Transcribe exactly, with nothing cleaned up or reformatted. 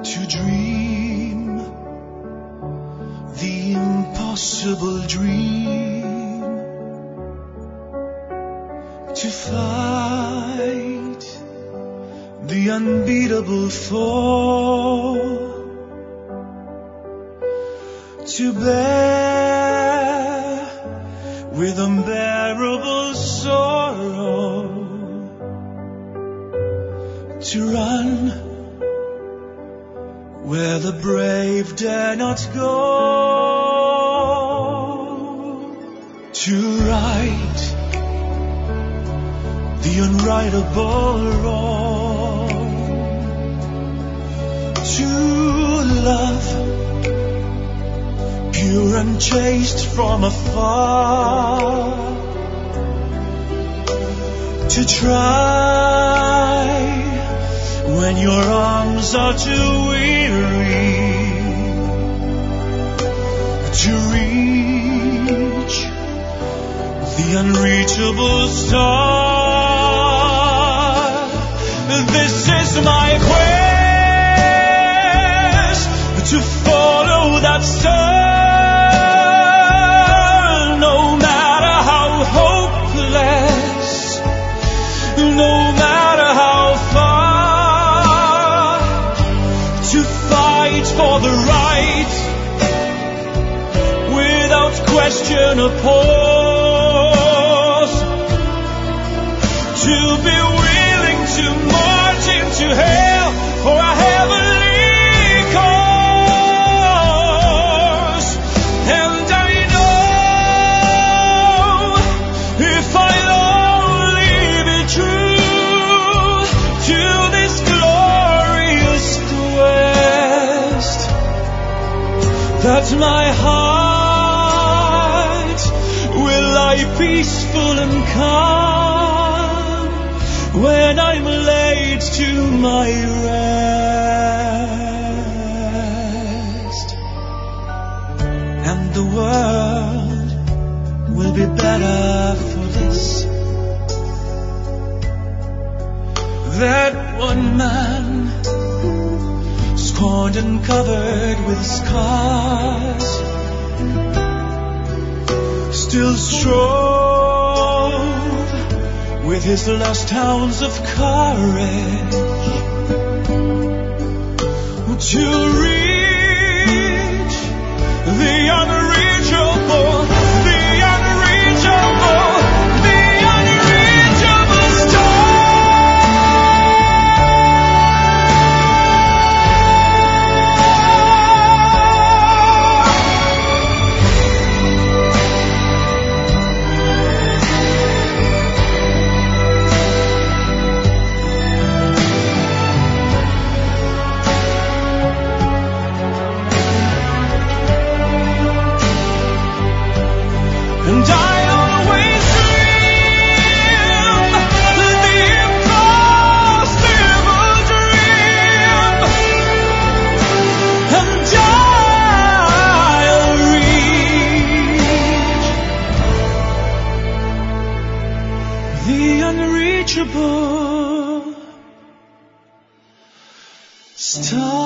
to dream the impossible dream, to fight the unbeatable foe, to bear with unbearable sorrow, to run where the brave dare not go, to right the unrightable wrong, to love pure and chaste from afar, to try when your arms are too weary, to reach the unreachable star. This is my quest, to follow that star, no matter how hopeless, no matter how far, to fight for the right without question or pause, to be willing to march into hell for a heavenly cause. And I know if I'll only be true to this glorious quest, that my heart will lie peaceful and calm when I'm laid to my rest, and the world will be better for this. That one man, scorned and covered with scars, still strove with his lost hounds of courage to reach the unreachable, the unreachable, the unreachable star. And I always dream the impossible dream, and I'll reach the unreachable star.